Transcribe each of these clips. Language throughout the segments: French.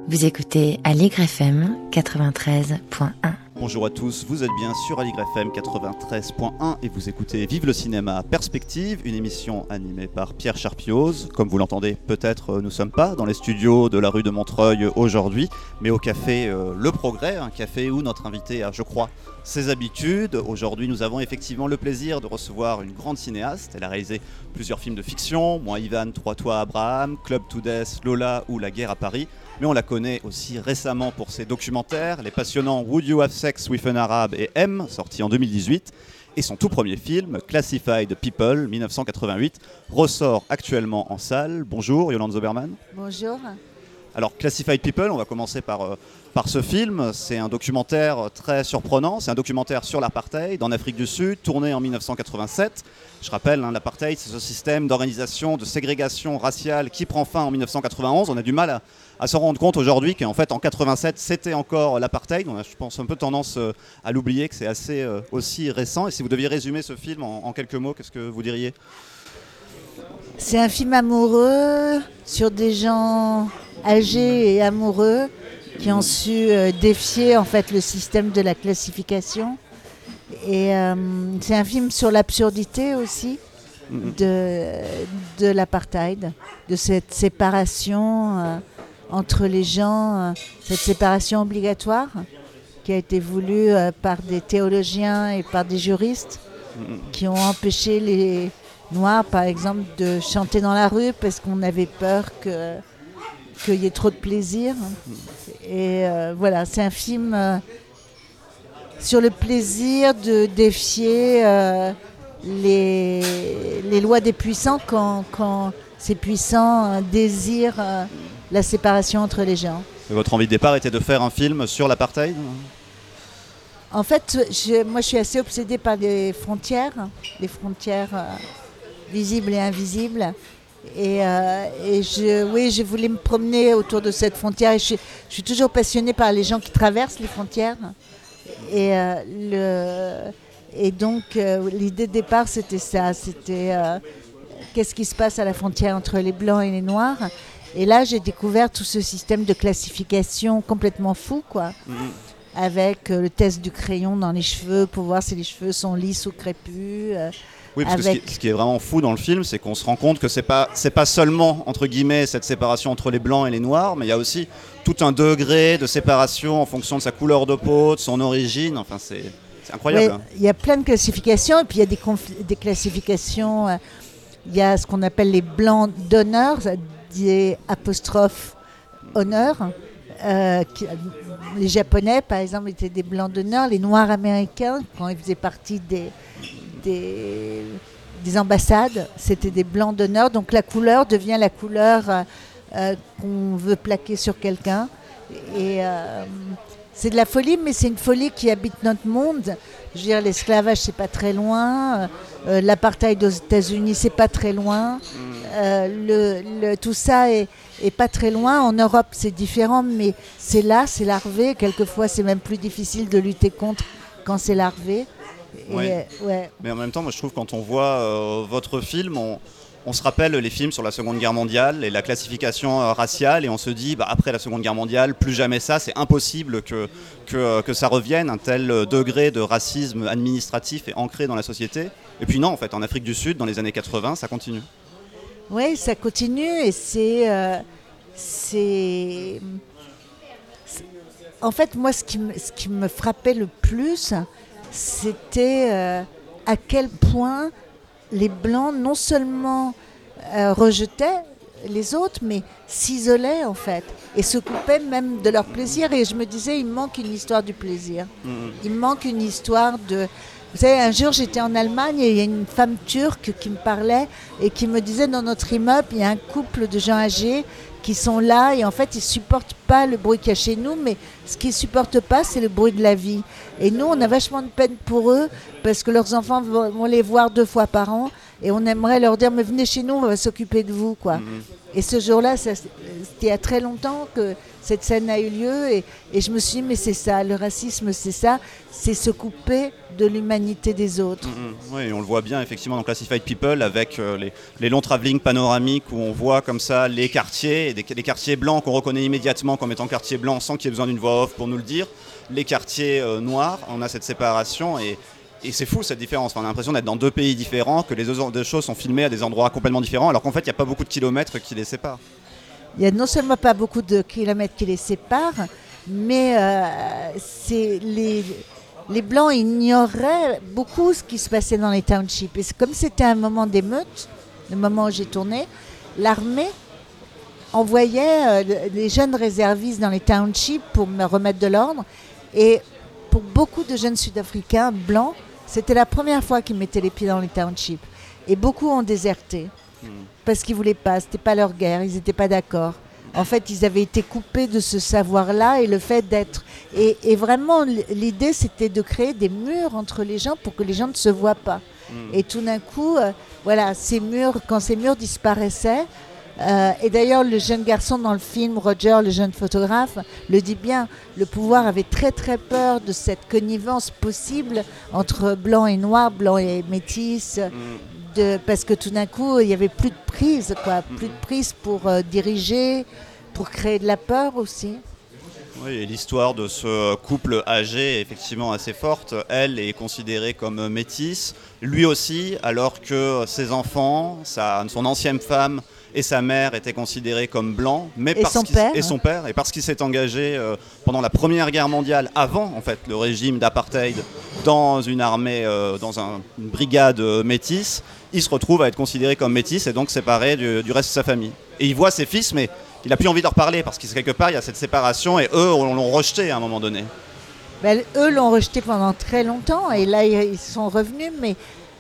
Vous écoutez Aligre FM 93.1. Bonjour à tous, vous êtes bien sur Aligre FM 93.1 et vous écoutez Vive le cinéma Perspective, une émission animée par Pierre Charpioz. Comme vous l'entendez, peut-être nous ne sommes pas dans les studios de la rue de Montreuil aujourd'hui, mais au café Le Progrès, un café où notre invité a, je crois, ses habitudes. Aujourd'hui, nous avons effectivement le plaisir de recevoir une grande cinéaste. Elle a réalisé plusieurs films de fiction, Moi Ivan, Trois Toits Abraham, Club to Death, Lola ou La Guerre à Paris. Mais on la connaît aussi récemment pour ses documentaires, les passionnants Would You Have Sex with an Arab et M, sorti en 2018, et son tout premier film, Classified People, 1988, ressort actuellement en salle. Bonjour Yolande Zoberman. Bonjour. Alors Classified People, on va commencer par ce film. C'est un documentaire très surprenant, c'est un documentaire sur l'apartheid en Afrique du Sud, tourné en 1987. Je rappelle, l'apartheid, c'est ce système d'organisation, de ségrégation raciale qui prend fin en 1991. On a du mal à se rendre compte aujourd'hui qu'en fait, en 87, c'était encore l'apartheid. On a, je pense, un peu tendance à l'oublier, que c'est assez aussi récent. Et si vous deviez résumer ce film en quelques mots, qu'est-ce que vous diriez ? C'est un film amoureux sur des gens âgés et amoureux qui ont su défier en fait le système de la classification. Et c'est un film sur l'absurdité aussi de l'apartheid, de cette séparation entre les gens, cette séparation obligatoire qui a été voulue par des théologiens et par des juristes qui ont empêché les Noirs, par exemple, de chanter dans la rue parce qu'on avait peur qu'il y ait trop de plaisir. Et voilà, c'est un film sur le plaisir de défier les lois des puissants quand ces puissants désirent la séparation entre les gens. Et votre envie de départ était de faire un film sur l'apartheid ? En fait, moi je suis assez obsédée par les frontières visibles et invisibles. Et je voulais me promener autour de cette frontière. Et je suis toujours passionnée par les gens qui traversent les frontières. Et donc, l'idée de départ, c'était ça. C'était qu'est-ce qui se passe à la frontière entre les Blancs et les Noirs. Et là, j'ai découvert tout ce système de classification complètement fou, quoi. Avec le test du crayon dans les cheveux pour voir si les cheveux sont lisses ou crépus. Oui, parce que ce qui est vraiment fou dans le film, c'est qu'on se rend compte que c'est pas seulement, entre guillemets, cette séparation entre les Blancs et les Noirs, mais il y a aussi tout un degré de séparation en fonction de sa couleur de peau, de son origine. Enfin, c'est incroyable. Oui, il y a plein de classifications, et puis il y a des classifications. Il y a ce qu'on appelle les Blancs d'honneur, des apostrophes honneur. Les Japonais, par exemple, étaient des Blancs d'honneur. Les Noirs américains, quand ils faisaient partie des ambassades, c'était des Blancs d'honneur. Donc la couleur devient la couleur qu'on veut plaquer sur quelqu'un. Et c'est de la folie, mais c'est une folie qui habite notre monde. Je veux dire, l'esclavage, c'est pas très loin. L'apartheid aux États-Unis, c'est pas très loin. Tout ça est pas très loin. En Europe, c'est différent, mais c'est là, c'est larvé. Quelquefois, c'est même plus difficile de lutter contre quand c'est larvé. Ouais. Mais en même temps, moi, je trouve que quand on voit votre film, on se rappelle les films sur la Seconde Guerre mondiale et la classification raciale, et on se dit, après la Seconde Guerre mondiale, plus jamais ça, c'est impossible que ça revienne, un tel degré de racisme administratif est ancré dans la société. Et puis non, en fait, en Afrique du Sud, dans les années 80, ça continue. Oui, ça continue, et c'est... En fait, moi, ce qui me frappait le plus, c'était à quel point les Blancs non seulement rejetaient les autres, mais s'isolaient en fait, et se coupaient même de leur plaisir. Et je me disais, il manque une histoire du plaisir. Il manque une histoire de... Vous savez, un jour j'étais en Allemagne et il y a une femme turque qui me parlait et qui me disait, dans notre immeuble, il y a un couple de gens âgés qui sont là et en fait ils ne supportent pas le bruit qu'il y a chez nous, mais ce qu'ils ne supportent pas, c'est le bruit de la vie. Et nous, on a vachement de peine pour eux parce que leurs enfants vont les voir 2 fois par an Et on aimerait leur dire, mais venez chez nous, on va s'occuper de vous, quoi. Et ce jour-là, c'était il y a très longtemps que cette scène a eu lieu. Et je me suis dit, mais c'est ça, le racisme, c'est ça. C'est se couper de l'humanité des autres. Oui, on le voit bien, effectivement, dans Classified People, avec les longs travelling panoramiques où on voit comme ça les quartiers, les quartiers blancs qu'on reconnaît immédiatement comme étant quartiers blancs sans qu'il y ait besoin d'une voix off pour nous le dire. Les quartiers noirs, on a cette séparation et c'est fou cette différence. Enfin, on a l'impression d'être dans deux pays différents, que les deux choses sont filmées à des endroits complètement différents, alors qu'en fait, il n'y a pas beaucoup de kilomètres qui les séparent. Il n'y a non seulement pas beaucoup de kilomètres qui les séparent, mais les Blancs ignoraient beaucoup ce qui se passait dans les townships. Et comme c'était un moment d'émeute, le moment où j'ai tourné, l'armée envoyait les jeunes réservistes dans les townships pour me remettre de l'ordre. Et pour beaucoup de jeunes Sud-Africains blancs, c'était la première fois qu'ils mettaient les pieds dans les townships. Et beaucoup ont déserté parce qu'ils ne voulaient pas, ce n'était pas leur guerre, ils n'étaient pas d'accord. En fait, ils avaient été coupés de ce savoir-là et le fait d'être... Et vraiment, l'idée, c'était de créer des murs entre les gens pour que les gens ne se voient pas. Et tout d'un coup, voilà, quand ces murs disparaissaient, et d'ailleurs, le jeune garçon dans le film, Roger, le jeune photographe, le dit bien, le pouvoir avait très très peur de cette connivence possible entre blanc et noir, blanc et métis, parce que tout d'un coup, il n'y avait plus de prise, plus de prise pour diriger, pour créer de la peur aussi. Oui, et l'histoire de ce couple âgé est effectivement assez forte. Elle est considérée comme métisse, lui aussi, alors que ses enfants, son ancienne femme et sa mère étaient considérés comme blancs, et son père, et parce qu'il s'est engagé pendant la Première Guerre mondiale, avant en fait le régime d'apartheid, dans une armée, une brigade métisse, il se retrouve à être considéré comme métis et donc séparé du reste de sa famille. Et il voit ses fils, mais il n'a plus envie de leur parler parce qu'il quelque part il y a cette séparation et eux l'ont rejeté à un moment donné. Ben, eux l'ont rejeté pendant très longtemps et là ils sont revenus, mais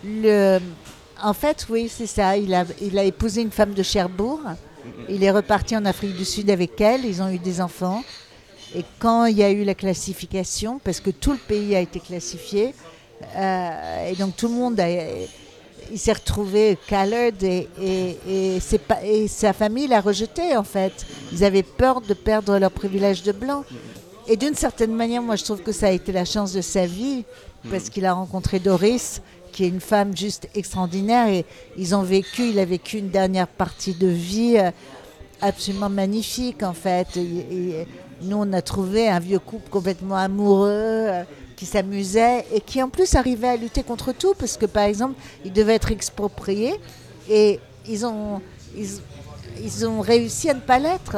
en fait oui c'est ça, il a épousé une femme de Cherbourg, il est reparti en Afrique du Sud avec elle, ils ont eu des enfants et quand il y a eu la classification, parce que tout le pays a été classifié et donc tout le monde il s'est retrouvé colored et sa famille l'a rejeté en fait. Ils avaient peur de perdre leur privilège de blanc. Et d'une certaine manière, moi je trouve que ça a été la chance de sa vie parce qu'il a rencontré Doris, qui est une femme juste extraordinaire et il a vécu une dernière partie de vie absolument magnifique en fait. Et nous on a trouvé un vieux couple complètement amoureux, qui s'amusait et qui en plus arrivait à lutter contre tout parce que par exemple ils devaient être expropriés et ils ont réussi à ne pas l'être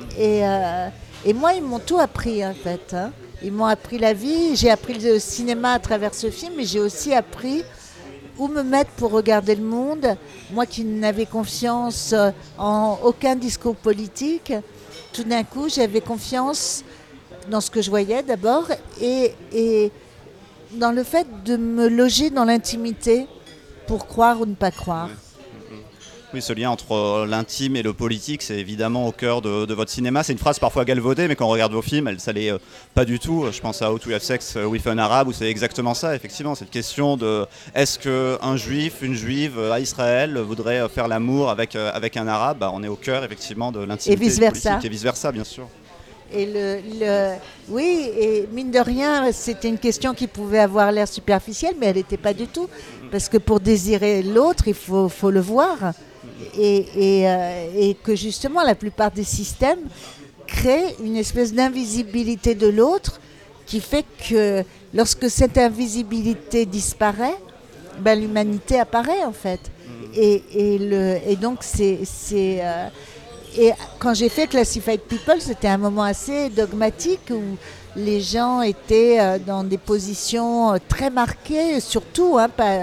et moi ils m'ont tout appris en fait, hein. Ils m'ont appris la vie, j'ai appris le cinéma à travers ce film mais j'ai aussi appris où me mettre pour regarder le monde, moi qui n'avais confiance en aucun discours politique, tout d'un coup j'avais confiance dans ce que je voyais d'abord et dans le fait de me loger dans l'intimité pour croire ou ne pas croire. Oui, ce lien entre l'intime et le politique, c'est évidemment au cœur de votre cinéma. C'est une phrase parfois galvaudée, mais quand on regarde vos films, ça l'est pas du tout. Je pense à How to Have Sex with an Arab, où c'est exactement ça, effectivement. Cette question de est-ce qu'un juif, une juive à Israël voudrait faire l'amour avec un arabe, on est au cœur, effectivement, de l'intimité politique. Et vice-versa, bien sûr. Et oui, et mine de rien, c'était une question qui pouvait avoir l'air superficielle, mais elle n'était pas du tout. Parce que pour désirer l'autre, il faut le voir. Et que justement, la plupart des systèmes créent une espèce d'invisibilité de l'autre qui fait que lorsque cette invisibilité disparaît, l'humanité apparaît en fait. Et donc et quand j'ai fait Classified People, c'était un moment assez dogmatique où les gens étaient dans des positions très marquées, surtout.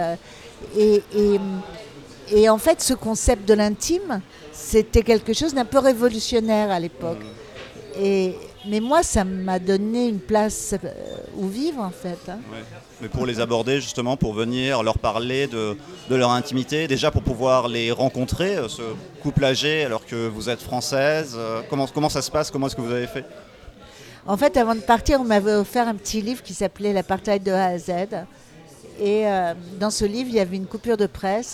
Et en fait, ce concept de l'intime, c'était quelque chose d'un peu révolutionnaire à l'époque. Mais moi, ça m'a donné une place où vivre, en fait. Hein. Ouais. Mais pour les aborder, justement, pour venir leur parler de leur intimité, déjà pour pouvoir les rencontrer, ce couple âgé, alors que vous êtes française, comment ça se passe? Comment est-ce que vous avez fait? En fait, avant de partir, on m'avait offert un petit livre qui s'appelait L'apartheid de A à Z. Et dans ce livre, il y avait une coupure de presse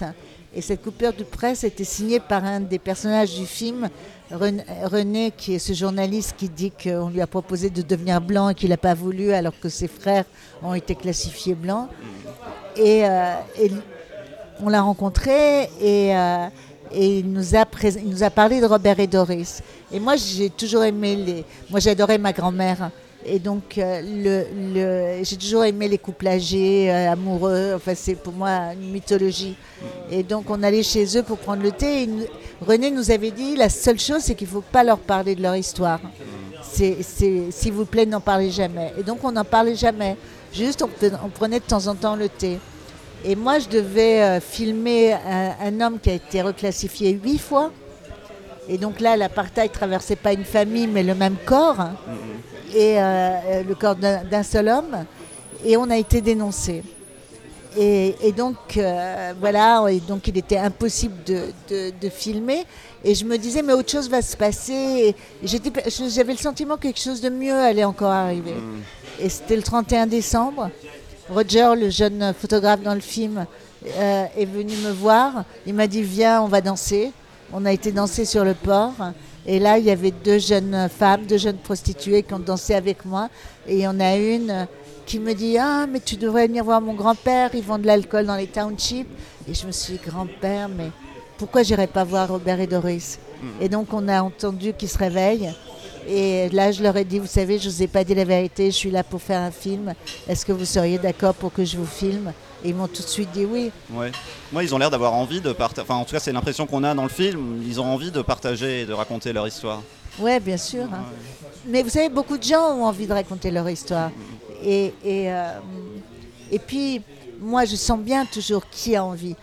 Et cette coupure de presse était signée par un des personnages du film, René, qui est ce journaliste qui dit qu'on lui a proposé de devenir blanc et qu'il n'a pas voulu alors que ses frères ont été classifiés blancs. Et on l'a rencontré et il nous a parlé de Robert et Doris. Et moi, j'ai toujours aimé moi, j'adorais ma grand-mère. Et donc, j'ai toujours aimé les couples âgés, amoureux. Enfin, c'est pour moi une mythologie. Et donc, on allait chez eux pour prendre le thé. Et René nous avait dit, la seule chose, c'est qu'il ne faut pas leur parler de leur histoire. S'il vous plaît, n'en parlez jamais. Et donc, on n'en parlait jamais. Juste, on prenait de temps en temps le thé. Et moi, je devais filmer un homme qui a été reclassifié 8 fois. Et donc là, l'apartheid ne traversait pas une famille, mais le même corps. Et le corps d'un seul homme. Et on a été dénoncés. Et donc, voilà, et donc il était impossible de filmer. Et je me disais, mais autre chose va se passer. Et j'avais le sentiment que quelque chose de mieux allait encore arriver. Et c'était le 31 décembre. Roger, le jeune photographe dans le film, est venu me voir. Il m'a dit, viens, on va danser. On a été danser sur le port. Et là, il y avait 2 jeunes femmes, 2 jeunes prostituées qui ont dansé avec moi. Et il y en a une qui me dit, ah, mais tu devrais venir voir mon grand-père, ils vendent de l'alcool dans les townships. Et je me suis dit, grand-père, mais pourquoi j'irais pas voir Robert et Doris? Et donc, on a entendu qu'ils se réveillent. Et là, je leur ai dit, vous savez, je ne vous ai pas dit la vérité, je suis là pour faire un film. Est-ce que vous seriez d'accord pour que je vous filme? Et ils m'ont tout de suite dit oui. Ouais. Moi, ils ont l'air d'avoir envie de partager. Enfin, en tout cas, c'est l'impression qu'on a dans le film. Ils ont envie de partager et de raconter leur histoire. Oui, bien sûr. Hein. Mais vous savez, beaucoup de gens ont envie de raconter leur histoire. Et puis, moi, je sens bien toujours qui a envie.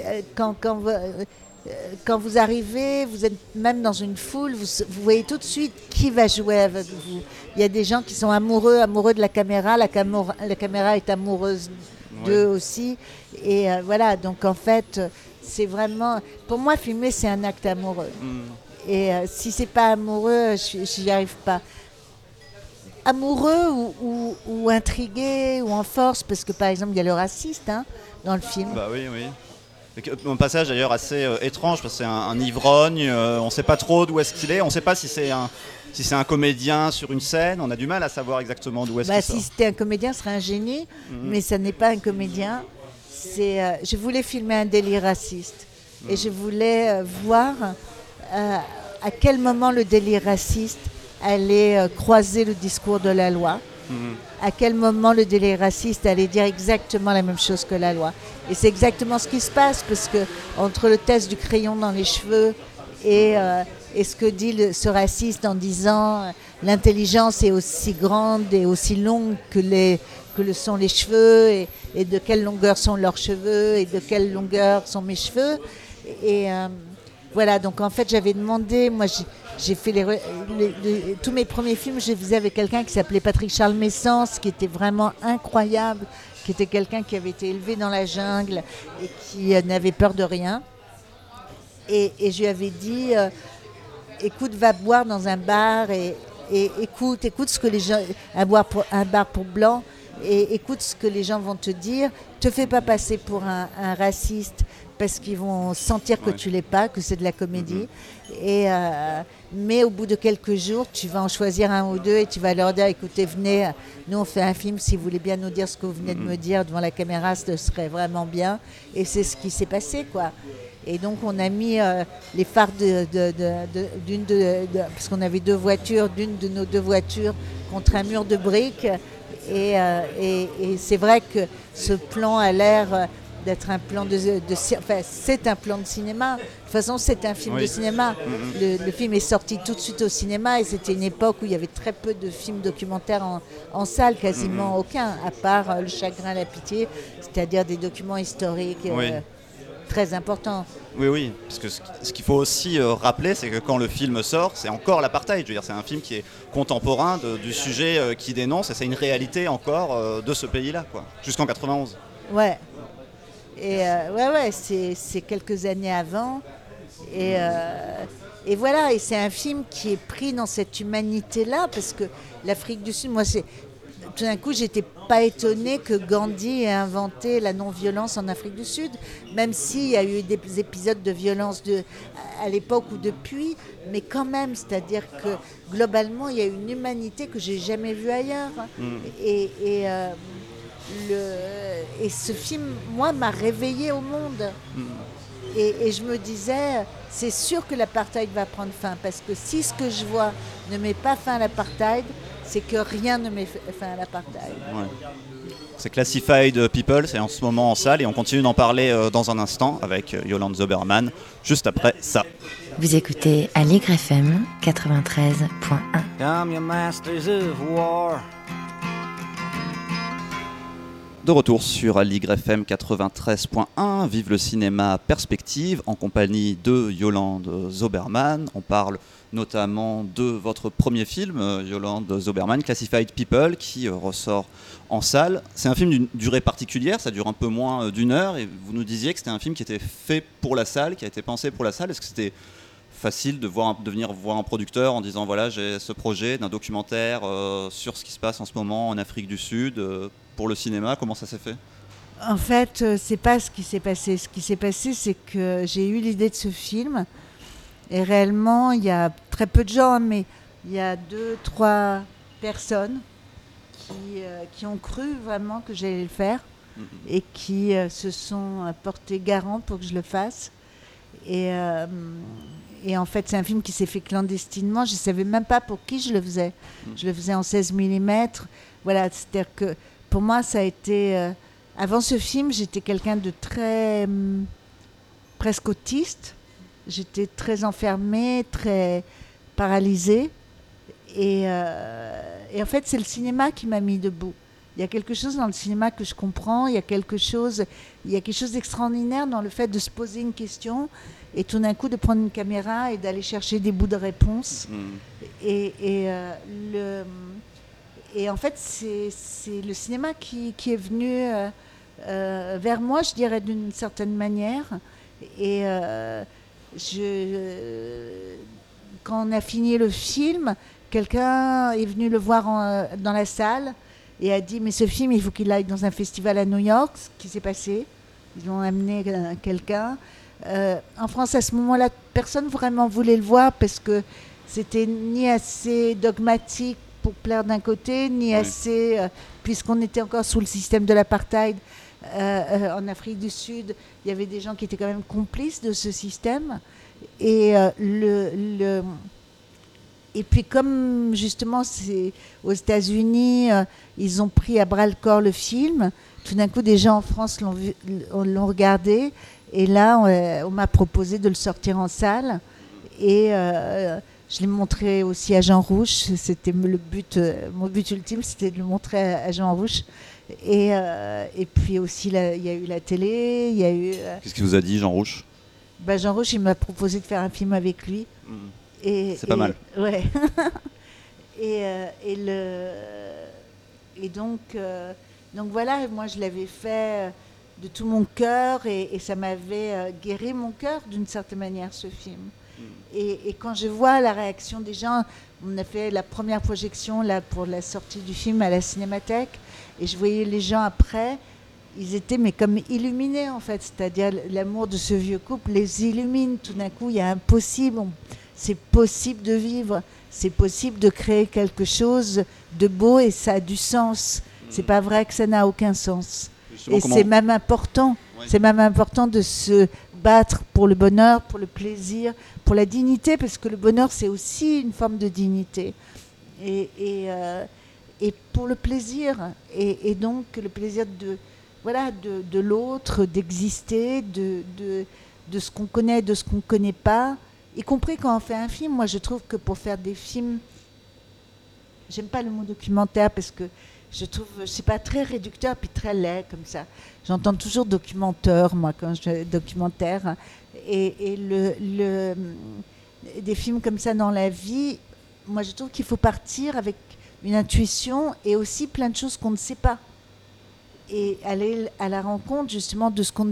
Quand vous arrivez, vous êtes même dans une foule, vous voyez tout de suite qui va jouer avec vous. Il y a des gens qui sont amoureux de la caméra. La caméra est amoureuse d'eux aussi. Et voilà, donc en fait, c'est vraiment... Pour moi, filmer, c'est un acte amoureux. Et si c'est pas amoureux, je n'y arrive pas. Amoureux ou intrigué ou en force, parce que par exemple, il y a le raciste dans le film. Bah oui. Un passage d'ailleurs assez étrange, parce que c'est un ivrogne, on ne sait pas trop d'où est-ce qu'il est, on ne sait pas si c'est un comédien sur une scène, on a du mal à savoir exactement d'où est-ce qu'il sort. Si c'était un comédien, ce serait un génie, mais ça n'est pas un comédien. Je voulais filmer un délire raciste, et je voulais voir à quel moment le délire raciste allait croiser le discours de la loi. À quel moment le délire raciste allait dire exactement la même chose que la loi. Et c'est exactement ce qui se passe, parce que entre le test du crayon dans les cheveux et ce que dit ce raciste en disant l'intelligence est aussi grande et aussi longue que le sont les cheveux, et de quelle longueur sont leurs cheveux et de quelle longueur sont mes cheveux. Et voilà, donc en fait j'avais demandé, moi j'ai fait tous mes premiers films, je les faisais avec quelqu'un qui s'appelait Patrick Charles Messens, qui était vraiment incroyable, qui était quelqu'un qui avait été élevé dans la jungle et qui n'avait peur de rien. Et je lui avais dit, écoute, va boire dans un bar et écoute ce que les gens, un bar pour blancs, et écoute ce que les gens vont te dire. Te fais pas passer pour un raciste, parce qu'ils vont sentir que tu l'es pas, que c'est de la comédie. Mais au bout de quelques jours, tu vas en choisir un ou deux et tu vas leur dire, écoutez, venez, nous on fait un film, si vous voulez bien nous dire ce que vous venez de me dire devant la caméra, ce serait vraiment bien. Et c'est ce qui s'est passé, quoi. Et donc on a mis les phares parce qu'on avait 2 voitures, d'une de nos 2 voitures contre un mur de briques. Et c'est vrai que ce plan a l'air d'être un plan enfin, c'est un plan de cinéma. De toute façon, c'est un film de cinéma. Le film est sorti tout de suite au cinéma, et c'était une époque où il y avait très peu de films documentaires en salle, quasiment aucun, à part Le Chagrin, la Pitié, c'est-à-dire des documents historiques très importants. Oui, parce que ce qu'il faut aussi rappeler, c'est que quand le film sort, c'est encore l'apartheid. Je veux dire, c'est un film qui est contemporain du sujet qu'il dénonce, et c'est une réalité encore de ce pays-là, quoi, jusqu'en 91. Ouais. Et c'est quelques années avant. Et voilà, et c'est un film qui est pris dans cette humanité-là, parce que l'Afrique du Sud, moi, tout d'un coup, j'étais pas étonnée que Gandhi ait inventé la non-violence en Afrique du Sud, même s'il y a eu des épisodes de violence à l'époque ou depuis, mais quand même, c'est-à-dire que globalement, il y a une humanité que j'ai jamais vue ailleurs. Et ce film, moi, m'a réveillée au monde. Et je me disais, c'est sûr que l'apartheid va prendre fin, parce que si ce que je vois ne met pas fin à l'apartheid, c'est que rien ne met fin à l'apartheid. Ouais. C'est Classified People, c'est en ce moment en salle et on continue d'en parler dans un instant avec Yolande Zoberman, juste après ça. Vous écoutez Aligre FM 93.1. Come, you masters of war. De retour sur Aligre FM 93.1, vive le cinéma Perspective, en compagnie de Yolande Zoberman. On parle notamment de votre premier film, Yolande Zoberman, Classified People, qui ressort en salle. C'est un film d'une durée particulière, ça dure un peu moins d'une heure, et vous nous disiez que c'était un film qui était fait pour la salle, qui a été pensé pour la salle. Est-ce que c'était facile de venir voir un producteur en disant voilà, j'ai ce projet d'un documentaire sur ce qui se passe en ce moment en Afrique du Sud pour le cinéma? Comment ça s'est fait? En fait, c'est pas ce qui s'est passé. Ce qui s'est passé, c'est que j'ai eu l'idée de ce film. Et réellement, il y a très peu de gens, mais il y a 2-3 personnes qui ont cru vraiment que j'allais le faire et qui se sont portés garant pour que je le fasse. Et en fait, c'est un film qui s'est fait clandestinement. Je ne savais même pas pour qui je le faisais. Je le faisais en 16 mm. Voilà, c'est-à-dire que pour moi, ça a été... avant ce film, j'étais quelqu'un de très... presque autiste. J'étais très enfermée, très paralysée. Et en fait, c'est le cinéma qui m'a mis debout. Il y a quelque chose dans le cinéma que je comprends. Il y a quelque chose d'extraordinaire dans le fait de se poser une question et tout d'un coup de prendre une caméra et d'aller chercher des bouts de réponse. Et en fait, c'est le cinéma qui est venu vers moi, je dirais, d'une certaine manière. Et quand on a fini le film, quelqu'un est venu le voir dans la salle et a dit mais ce film, il faut qu'il aille dans un festival à New York. Ce qui s'est passé, ils ont amené quelqu'un. En France, à ce moment-là, personne vraiment voulait le voir parce que c'était ni assez dogmatique pour plaire d'un côté, ni assez, puisqu'on était encore sous le système de l'apartheid en Afrique du Sud, il y avait des gens qui étaient quand même complices de ce système. Et et puis comme justement c'est aux États-Unis, ils ont pris à bras le corps le film. Tout d'un coup, des gens en France l'ont regardé. Et là, on m'a proposé de le sortir en salle. Et je l'ai montré aussi à Jean Rouch. C'était mon but ultime, c'était de le montrer à Jean Rouch. Et puis aussi, il y a eu la télé. Qu'est-ce qu'il vous a dit, Jean Rouch? Jean Rouch, il m'a proposé de faire un film avec lui. C'est pas mal. Ouais. Donc voilà, moi je l'avais fait de tout mon cœur et ça m'avait guéri mon cœur d'une certaine manière, ce film. Et quand je vois la réaction des gens, on a fait la première projection là pour la sortie du film à la Cinémathèque et je voyais les gens après, ils étaient mais comme illuminés en fait, c'est-à-dire l'amour de ce vieux couple les illumine. Tout d'un coup, il y a un possible, c'est possible de vivre, c'est possible de créer quelque chose de beau et ça a du sens. C'est pas vrai que ça n'a aucun sens. Et c'est même important. Oui. C'est même important de se battre pour le bonheur, pour le plaisir, pour la dignité, parce que le bonheur, c'est aussi une forme de dignité. Et pour le plaisir. Et donc, le plaisir de l'autre, d'exister, de ce qu'on connaît, de ce qu'on ne connaît pas. Y compris quand on fait un film. Moi, je trouve que pour faire des films... J'aime pas le mot documentaire, parce que je trouve, c'est pas très réducteur puis très laid comme ça. J'entends toujours documentaire, moi, quand je documentaire. Et des films comme ça dans la vie, moi, je trouve qu'il faut partir avec une intuition et aussi plein de choses qu'on ne sait pas. Et aller à la rencontre, justement, de ce qu'on ne sait pas. Mais moi, comme j'aime pas l'exotisme, je trouve que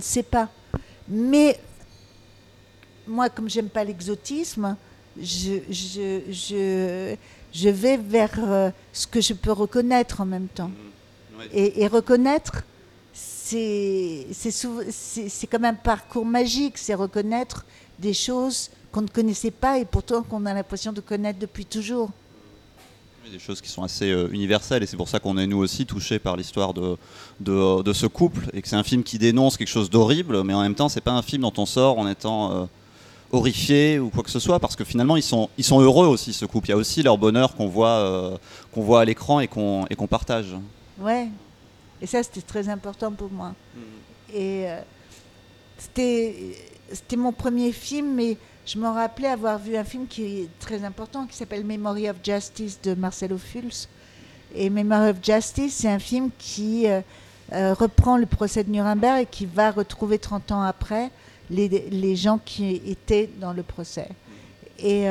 je vais vers ce que je peux reconnaître en même temps. Oui. Et reconnaître, c'est comme un parcours magique, c'est reconnaître des choses qu'on ne connaissait pas et pourtant qu'on a l'impression de connaître depuis toujours. Des choses qui sont assez universelles et c'est pour ça qu'on est nous aussi touchés par l'histoire de ce couple et que c'est un film qui dénonce quelque chose d'horrible mais en même temps c'est pas un film dont on sort en étant horrifié ou quoi que ce soit parce que finalement ils sont heureux aussi ce couple, il y a aussi leur bonheur qu'on voit à l'écran et qu'on partage. Ouais, et ça c'était très important pour moi. Et c'était mon premier film mais je me rappelais avoir vu un film qui est très important, qui s'appelle Memory of Justice de Marcelo Fulz. Et Memory of Justice, c'est un film qui reprend le procès de Nuremberg et qui va retrouver 30 ans après les gens qui étaient dans le procès. Et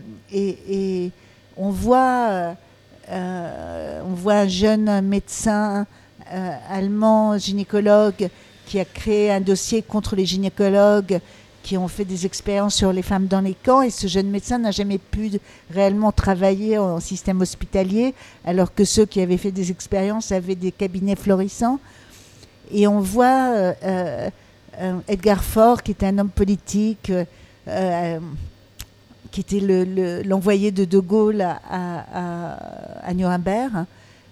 on voit un jeune médecin allemand, gynécologue, qui a créé un dossier contre les gynécologues qui ont fait des expériences sur les femmes dans les camps, et ce jeune médecin n'a jamais pu réellement travailler en système hospitalier, alors que ceux qui avaient fait des expériences avaient des cabinets florissants. Et on voit Edgar Faure, qui était un homme politique, qui était l'envoyé de Gaulle à Nuremberg,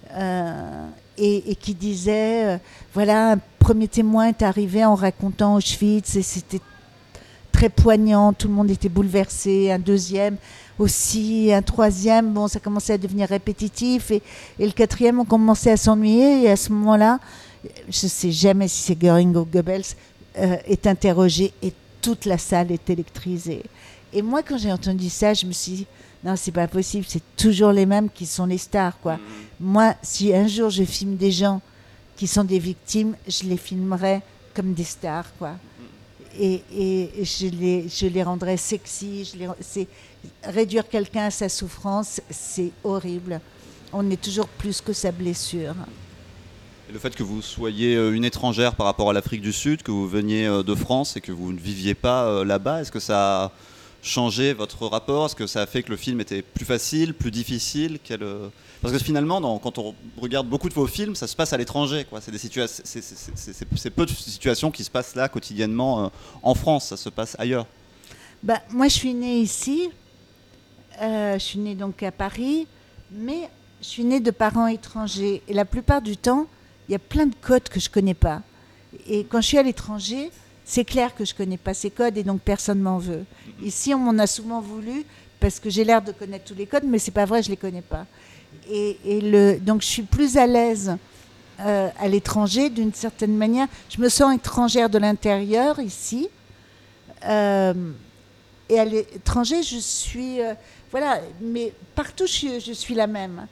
et qui disait, voilà, un premier témoin est arrivé en racontant Auschwitz, et c'était très poignant, tout le monde était bouleversé, un deuxième aussi, un troisième, bon ça commençait à devenir répétitif et le quatrième on commençait à s'ennuyer et à ce moment-là, je ne sais jamais si c'est Göring ou Goebbels, est interrogé et toute la salle est électrisée. Et moi quand j'ai entendu ça, je me suis dit, non c'est pas possible, c'est toujours les mêmes qui sont les stars quoi. Moi si un jour je filme des gens qui sont des victimes, je les filmerai comme des stars quoi. Et je les rendrais sexy. Réduire quelqu'un à sa souffrance, c'est horrible. On est toujours plus que sa blessure. Et le fait que vous soyez une étrangère par rapport à l'Afrique du Sud, que vous veniez de France et que vous ne viviez pas là-bas, est-ce que ça a changé votre rapport ? Est-ce que ça a fait que le film était plus facile, plus difficile ? Parce que finalement, quand on regarde beaucoup de vos films, ça se passe à l'étranger, quoi. C'est peu de situations qui se passent là quotidiennement en France, ça se passe ailleurs. Bah, moi, je suis née ici. Je suis née donc à Paris, mais je suis née de parents étrangers. Et la plupart du temps, il y a plein de codes que je ne connais pas. Et quand je suis à l'étranger, c'est clair que je ne connais pas ces codes et donc personne ne m'en veut. Ici, on m'en a souvent voulu parce que j'ai l'air de connaître tous les codes, mais ce n'est pas vrai, je ne les connais pas. Donc je suis plus à l'aise à l'étranger d'une certaine manière. Je me sens étrangère de l'intérieur ici. Et à l'étranger, je suis... voilà, mais partout, je suis la même.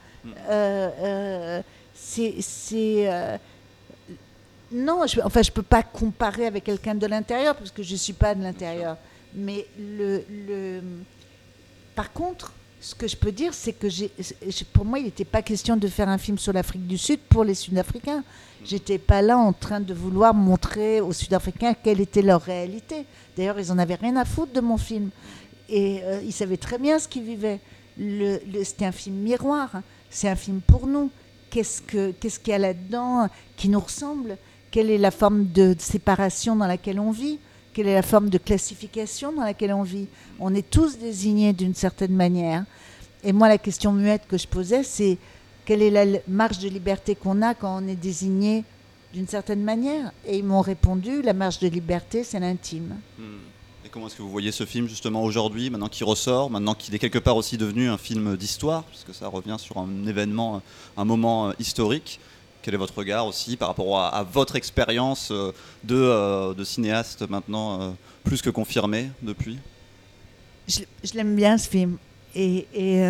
Non, je ne peux pas comparer avec quelqu'un de l'intérieur parce que je ne suis pas de l'intérieur. Mais par contre, ce que je peux dire, c'est que pour moi, il n'était pas question de faire un film sur l'Afrique du Sud pour les Sud-Africains. Je n'étais pas là en train de vouloir montrer aux Sud-Africains quelle était leur réalité. D'ailleurs, ils n'en avaient rien à foutre de mon film. Et ils savaient très bien ce qu'ils vivaient. C'était un film miroir. C'est un film pour nous. Qu'est-ce qu'il y a là-dedans qui nous ressemble ? Quelle est la forme de séparation dans laquelle on vit ? Quelle est la forme de classification dans laquelle on vit ? On est tous désignés d'une certaine manière. Et moi, la question muette que je posais, c'est quelle est la marge de liberté qu'on a quand on est désigné d'une certaine manière ? Et ils m'ont répondu, la marge de liberté, c'est l'intime. Et comment est-ce que vous voyez ce film justement aujourd'hui, maintenant qu'il ressort, maintenant qu'il est quelque part aussi devenu un film d'histoire, puisque ça revient sur un événement, un moment historique ? Quel est votre regard aussi par rapport à votre expérience de cinéaste maintenant plus que confirmée depuis ? Je l'aime bien ce film. Et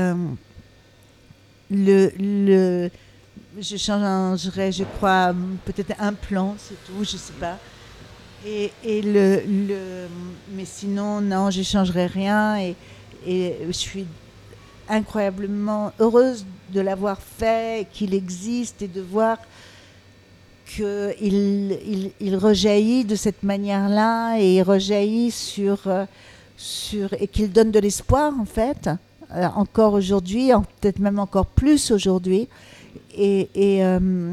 je changerais, je crois, peut-être un plan, c'est tout, je ne sais pas. Mais sinon, non, je ne changerais rien. Et je suis incroyablement heureuse de l'avoir fait, qu'il existe et de voir qu'il rejaillit de cette manière-là et il rejaillit sur et qu'il donne de l'espoir en fait, encore aujourd'hui, peut-être même encore plus aujourd'hui. Et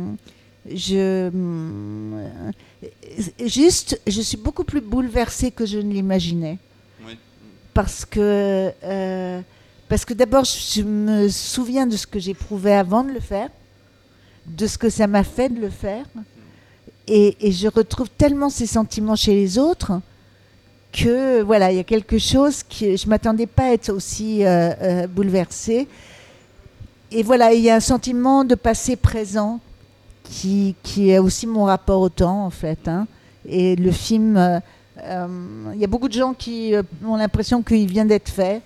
je suis beaucoup plus bouleversée que je ne l'imaginais. Oui. Parce que d'abord, je me souviens de ce que j'éprouvais avant de le faire, de ce que ça m'a fait de le faire. Et je retrouve tellement ces sentiments chez les autres que, voilà, il y a quelque chose que je ne m'attendais pas à être aussi bouleversée. Et voilà, il y a un sentiment de passé-présent qui est aussi mon rapport au temps, en fait. Hein. Et le film, il y a beaucoup de gens qui ont l'impression qu'il vient d'être fait.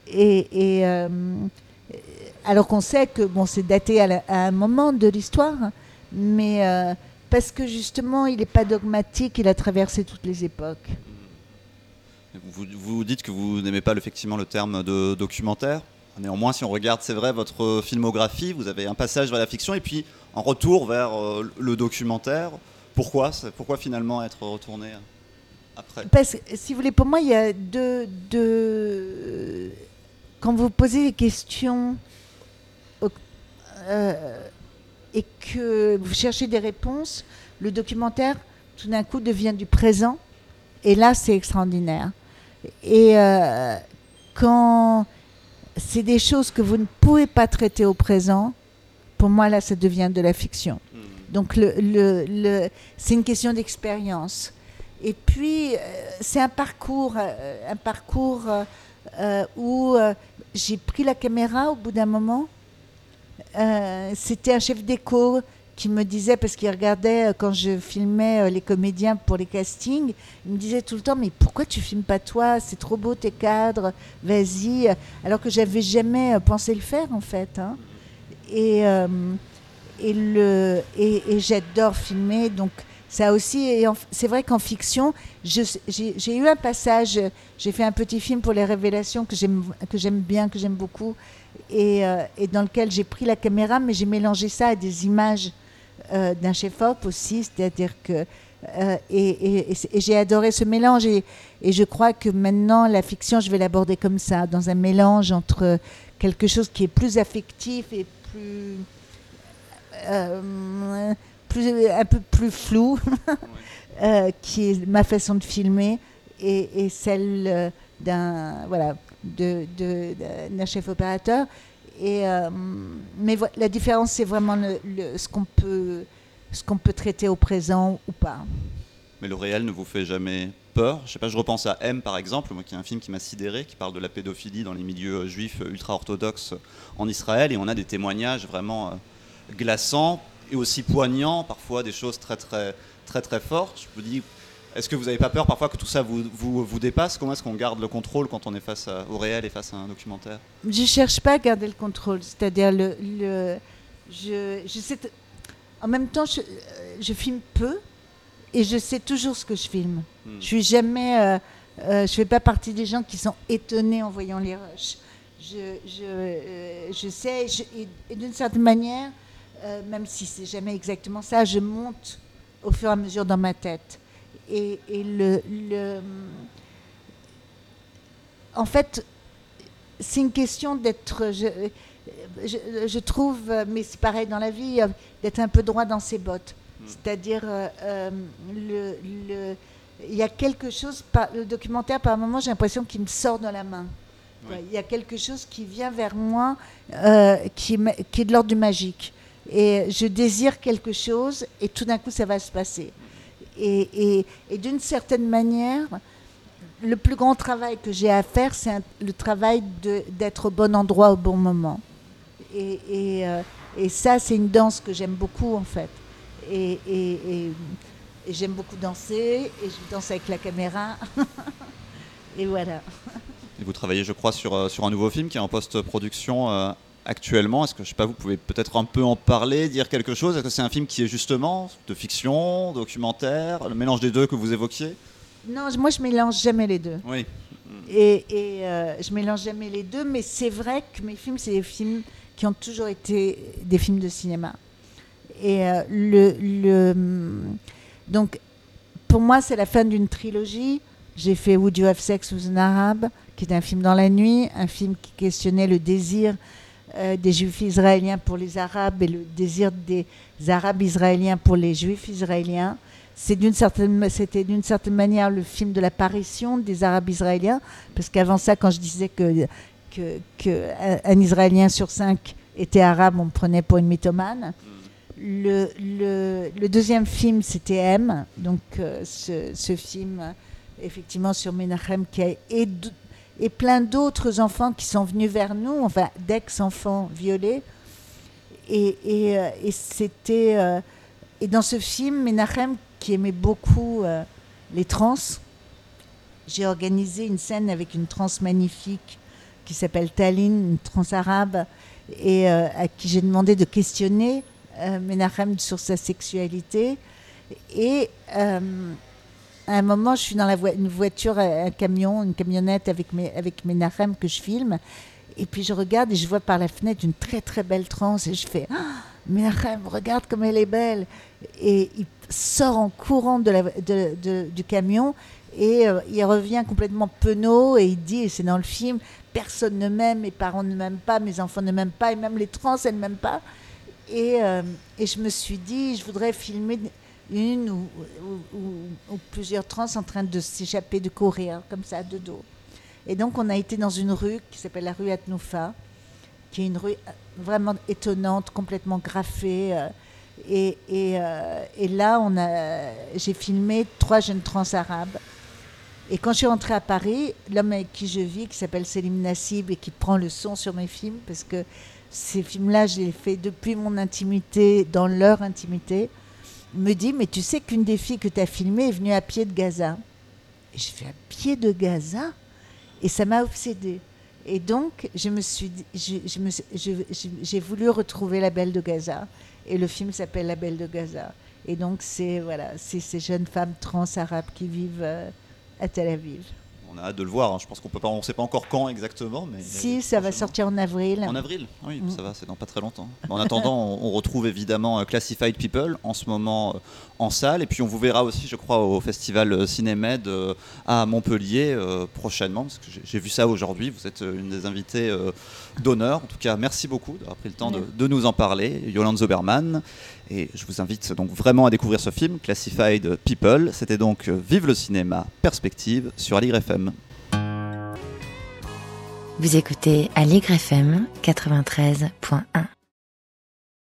Alors qu'on sait que c'est daté à un moment de l'histoire, mais parce que justement, il n'est pas dogmatique, il a traversé toutes les époques. Vous dites que vous n'aimez pas effectivement le terme de documentaire. Néanmoins, si on regarde, c'est vrai, votre filmographie, vous avez un passage vers la fiction et puis un retour vers le documentaire. Pourquoi finalement être retourné après ? Parce que, si vous voulez, pour moi, il y a deux... Quand vous posez des questions et que vous cherchez des réponses, le documentaire, tout d'un coup, devient du présent. Et là, c'est extraordinaire. Et quand c'est des choses que vous ne pouvez pas traiter au présent, pour moi, là, ça devient de la fiction. Donc, c'est une question d'expérience. Et puis, c'est un parcours où j'ai pris la caméra au bout d'un moment. C'était un chef d'éco qui me disait, parce qu'il regardait quand je filmais les comédiens pour les castings, il me disait tout le temps, mais pourquoi tu filmes pas toi ? C'est trop beau tes cadres, vas-y. Alors que j'avais jamais pensé le faire en fait. Hein. Et j'adore filmer, donc ça aussi. C'est vrai qu'en fiction, j'ai eu un passage. J'ai fait un petit film pour les Révélations que j'aime bien, que j'aime beaucoup, et dans lequel j'ai pris la caméra, mais j'ai mélangé ça à des images d'un chef-op aussi, c'est-à-dire que et j'ai adoré ce mélange et je crois que maintenant la fiction, je vais l'aborder comme ça, dans un mélange entre quelque chose qui est plus affectif et un peu plus flou, qui est ma façon de filmer et celle d'un chef opérateur. Mais la différence, c'est vraiment ce qu'on peut traiter au présent ou pas. Mais le réel ne vous fait jamais peur ? Je sais pas, je repense à M par exemple, moi, qui est un film qui m'a sidéré, qui parle de la pédophilie dans les milieux juifs ultra-orthodoxes en Israël, et on a des témoignages vraiment glaçants et aussi poignants, parfois des choses très très très très fortes. Je me dis, est-ce que vous n'avez pas peur parfois que tout ça vous dépasse ? Comment est-ce qu'on garde le contrôle quand on est face au réel et face à un documentaire ? Je ne cherche pas à garder le contrôle. C'est-à-dire, en même temps, je filme peu et je sais toujours ce que je filme. Je suis jamais... je fais pas partie des gens qui sont étonnés en voyant les rushs. Je sais, et d'une certaine manière, même si c'est jamais exactement ça, je monte au fur et à mesure dans ma tête. Et en fait, c'est une question d'être, je trouve, mais c'est pareil dans la vie, d'être un peu droit dans ses bottes. C'est-à-dire, il y a quelque chose, le documentaire, par un moment, j'ai l'impression qu'il me sort de la main. Oui. Il y a quelque chose qui vient vers moi, qui est de l'ordre du magique. Et je désire quelque chose, et tout d'un coup, ça va se passer. Et d'une certaine manière, le plus grand travail que j'ai à faire, c'est le travail d'être au bon endroit au bon moment. Et ça, c'est une danse que j'aime beaucoup, en fait. Et j'aime beaucoup danser, et je danse avec la caméra. Et voilà. Et vous travaillez, je crois, sur un nouveau film qui est en post-production actuellement. Est-ce que, je sais pas, vous pouvez peut-être un peu en parler, dire quelque chose ? Est-ce que c'est un film qui est justement de fiction, documentaire, le mélange des deux que vous évoquiez ? Non, moi je mélange jamais les deux. Oui. Et je mélange jamais les deux, mais c'est vrai que mes films, c'est des films qui ont toujours été des films de cinéma. Et donc, pour moi, c'est la fin d'une trilogie. J'ai fait Would You Have Sex with an Arab, qui est un film dans la nuit, un film qui questionnait le désir des Juifs israéliens pour les Arabes et le désir des Arabes israéliens pour les Juifs israéliens. C'était d'une certaine manière le film de l'apparition des Arabes israéliens, parce qu'avant ça, quand je disais qu'un Israélien sur 5 était arabe, on me prenait pour une mythomane. Le deuxième film, c'était M, donc ce film effectivement sur Menachem et plein d'autres enfants qui sont venus vers nous, enfin d'ex-enfants violés. Et c'était et dans ce film, Menachem, qui aimait beaucoup les trans, j'ai organisé une scène avec une trans magnifique qui s'appelle Taline, une trans arabe, et à qui j'ai demandé de questionner Menachem sur sa sexualité. Et à un moment, je suis dans une voiture, un camion, une camionnette avec Menachem que je filme. Et puis je regarde et je vois par la fenêtre une très très belle trans. Et je fais Menachem, regarde comme elle est belle. Et il sort en courant du camion. Et il revient complètement penaud. Et il dit, et c'est dans le film, personne ne m'aime, mes parents ne m'aiment pas, mes enfants ne m'aiment pas. Et même les trans, elles ne m'aiment pas. Et je me suis dit, je voudrais filmer une ou plusieurs trans en train de s'échapper, de courir, comme ça, de dos. Et donc, on a été dans une rue qui s'appelle la rue Atnoufa, qui est une rue vraiment étonnante, complètement graffée. Et là, j'ai filmé 3 jeunes trans arabes. Et quand je suis rentrée à Paris, l'homme avec qui je vis, qui s'appelle Selim Nassib et qui prend le son sur mes films, parce que ces films-là, je les fais depuis mon intimité, dans leur intimité, me dit, mais tu sais qu'une des filles que tu as filmées est venue à pied de Gaza. Et je fais à pied de Gaza ? Et ça m'a obsédée. Et donc, je me suis dit, j'ai voulu retrouver la Belle de Gaza. Et le film s'appelle La Belle de Gaza. Et donc, c'est ces jeunes femmes trans arabes qui vivent à Tel Aviv. On a hâte de le voir, hein. Je pense on ne sait pas encore quand exactement. Mais si, ça va sortir en avril. En avril, oui, ça va, c'est dans pas très longtemps. En attendant, on retrouve évidemment Classified People en ce moment en salle. Et puis on vous verra aussi, je crois, au festival Cinémed à Montpellier prochainement. Parce que j'ai vu ça aujourd'hui, vous êtes une des invitées d'honneur. En tout cas, merci beaucoup d'avoir pris le temps de nous en parler, Yolande Zoberman. Et je vous invite donc vraiment à découvrir ce film, Classified People. C'était donc Vive le cinéma, perspective sur Aligre FM. Vous écoutez Aligre FM 93.1.